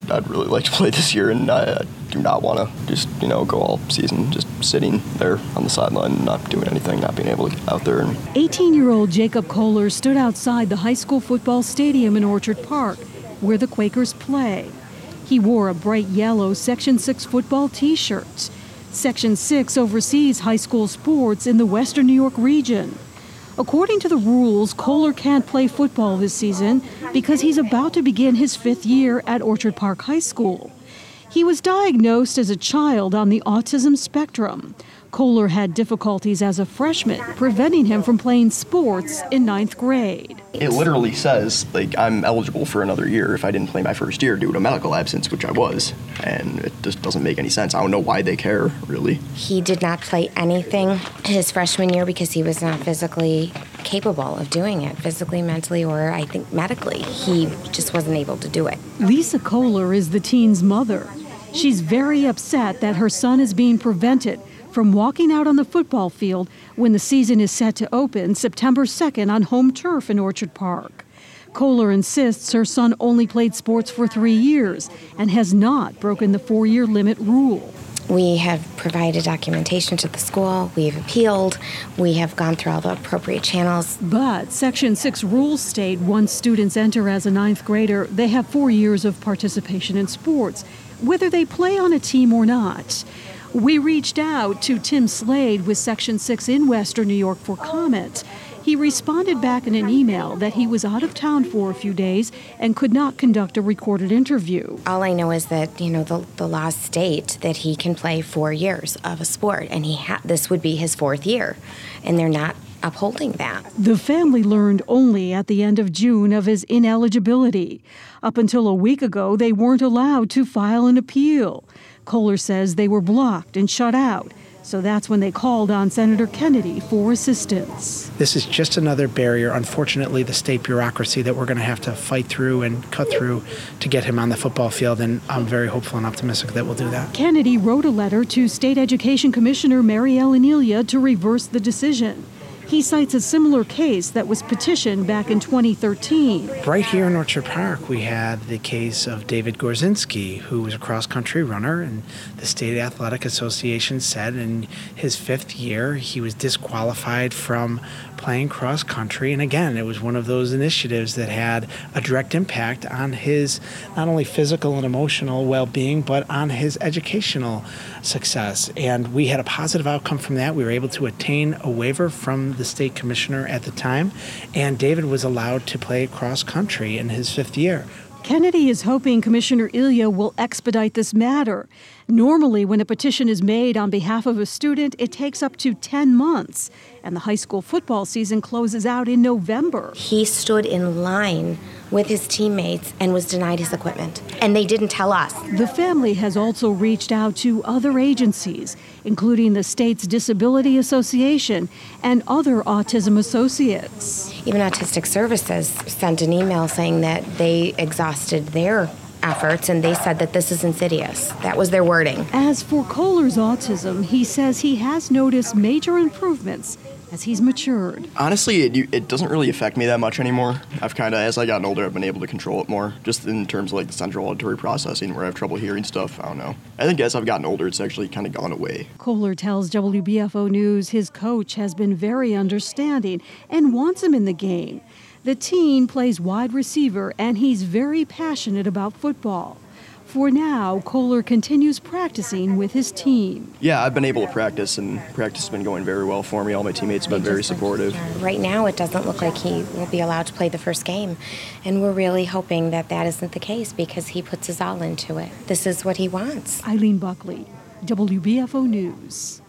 I'd really like to play this year, and I do not want to just, go all season just sitting there on the sideline, not doing anything, not being able to get out there. 18-year-old Jacob Kohler stood outside the high school football stadium in Orchard Park, where the Quakers play. He wore a bright yellow Section 6 football T-shirt. Section 6 oversees high school sports in the Western New York region. According to the rules, Kohler can't play football this season because he's about to begin his 5th year at Orchard Park High School. He was diagnosed as a child on the autism spectrum. Kohler had difficulties as a freshman, preventing him from playing sports in 9th grade. It literally says, I'm eligible for another year if I didn't play my first year due to medical absence, which I was. And it just doesn't make any sense. I don't know why they care, really. He did not play anything his freshman year because he was not physically capable of doing it, physically, mentally, or I think medically. He just wasn't able to do it. Lisa Kohler is the teen's mother. She's very upset that her son is being prevented from walking out on the football field when the season is set to open September 2nd on home turf in Orchard Park. Kohler insists her son only played sports for 3 years and has not broken the 4-year limit rule. We have provided documentation to the school. We've appealed. We have gone through all the appropriate channels. But Section 6 rules state once students enter as a 9th grader, they have 4 years of participation in sports, whether they play on a team or not. We reached out to Tim Slade with Section 6 in Western New York for comment. He responded back in an email that he was out of town for a few days and could not conduct a recorded interview. All I know is that, the laws state that he can play 4 years of a sport, and this would be his 4th year, and they're not upholding that. The family learned only at the end of June of his ineligibility. Up until a week ago, they weren't allowed to file an appeal. Kohler says they were blocked and shut out. So that's when they called on Senator Kennedy for assistance. This is just another barrier, unfortunately, the state bureaucracy that we're going to have to fight through and cut through to get him on the football field, and I'm very hopeful and optimistic that we'll do that. Kennedy wrote a letter to State Education Commissioner Mary Ellen Elia to reverse the decision. He cites a similar case that was petitioned back in 2013. Right here in Orchard Park, we had the case of David Gorzinski, who was a cross-country runner, and the State Athletic Association said in his 5th year he was disqualified from playing cross-country. And again, it was one of those initiatives that had a direct impact on his not only physical and emotional well-being, but on his educational success. And we had a positive outcome from that. We were able to attain a waiver from the state commissioner at the time, and David was allowed to play cross-country in his 5th year. Kennedy is hoping Commissioner Elia will expedite this matter. Normally, when a petition is made on behalf of a student, it takes up to 10 months, and the high school football season closes out in November. He stood in line with his teammates and was denied his equipment, and they didn't tell us. The family has also reached out to other agencies, including the state's Disability Association and other autism associates. Even Autistic Services sent an email saying that they exhausted their efforts, and they said that this is insidious. That was their wording. As for Kohler's autism, he says he has noticed major improvements as he's matured. Honestly, it doesn't really affect me that much anymore. I've as I gotten older, I've been able to control it more, just in terms of the central auditory processing where I have trouble hearing stuff. I don't know. I think as I've gotten older, it's actually kind of gone away. Kohler tells WBFO News his coach has been very understanding and wants him in the game. The teen plays wide receiver, and he's very passionate about football. For now, Kohler continues practicing with his team. Yeah, I've been able to practice, and practice has been going very well for me. All my teammates have been very supportive. Right now, it doesn't look like he will be allowed to play the first game, and we're really hoping that that isn't the case because he puts his all into it. This is what he wants. Eileen Buckley, WBFO News.